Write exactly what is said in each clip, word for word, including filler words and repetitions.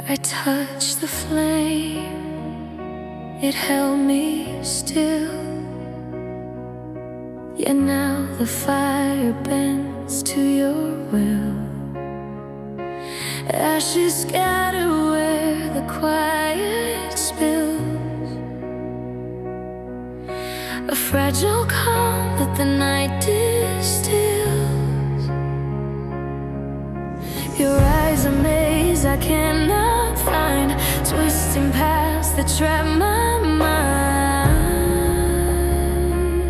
I touched the flame, it held me still. Yet now the fire bends to your will. Ashes scatter where the quiet spills. A fragile calm that the night distills. Your eyes amaze, I cannot find, twisting paths that trap my mind,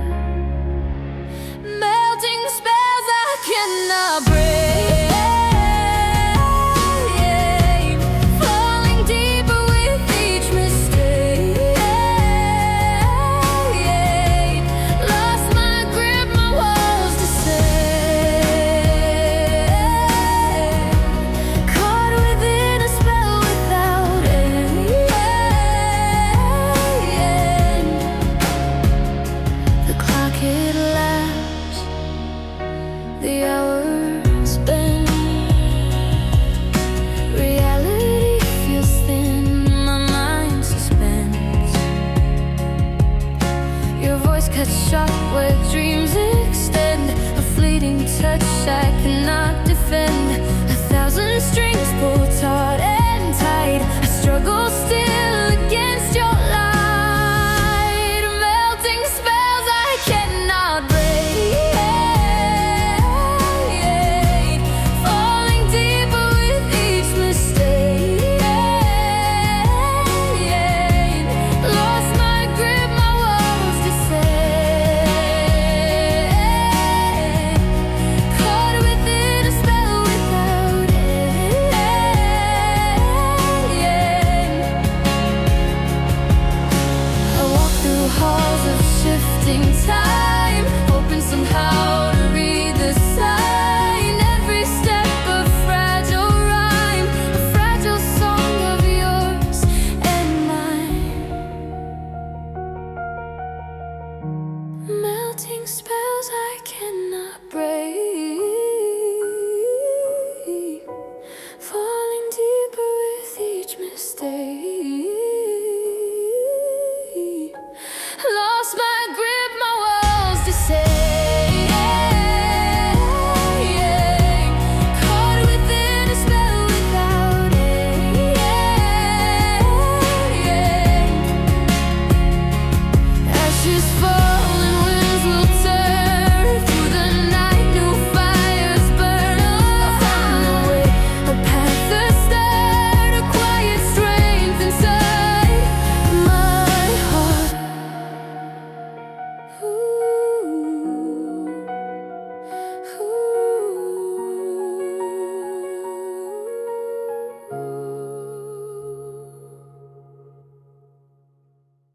melting spells I cannot break, falling deeper with each mistake. Lost my grip, my walls descend, caught within a spell without end. The clock it laughs, the hours bend. Reality feels thin, my mind suspends. Your voice cuts sharp where dreams extend. A fleeting touch I cannot defend. A thousand strings pull taut and tight. I struggle still against your light, melting spells I cannot break, falling deeper with each mistake. Lost my grip, my walls descend, caught within a spell without end. I walk through halls of shifting time.